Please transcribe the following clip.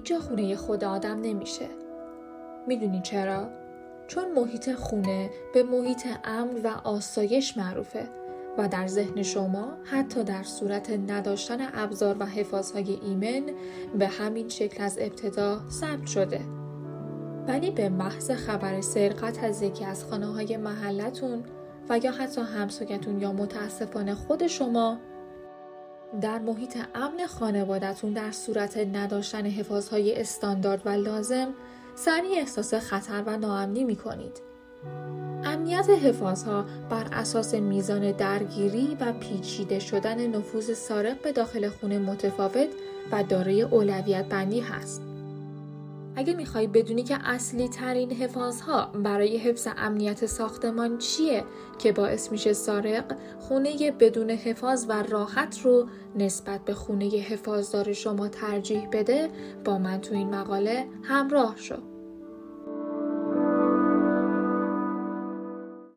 جا خونه خود آدم نمیشه. میدونی چرا؟ چون محیط خونه به محیط امن و آسایش معروفه و در ذهن شما حتی در صورت نداشتن ابزار و حفاظهای ایمن به همین شکل از ابتدا ثبت شده. ولی به محض خبر سرقت از یکی از خانه‌های محلتون و یا حتی همسایه‌تون یا متاسفانه خود شما در محیط امن خانواده‌تون در صورت نداشتن حفاظهای استاندارد و لازم سریع احساس خطر و ناامنی می‌کنید. امنیت حفاظها بر اساس میزان درگیری و پیچیده شدن نفوذ سارق به داخل خونه متفاوت و دارای اولویت بندی هست. اگه میخوای بدونی که اصلی ترین حفاظها برای حفظ امنیت ساختمان چیه که باعث میشه سارق خونه بدون حفاظ و راحت رو نسبت به خونه حفاظدار شما ترجیح بده، با من تو این مقاله همراه شو.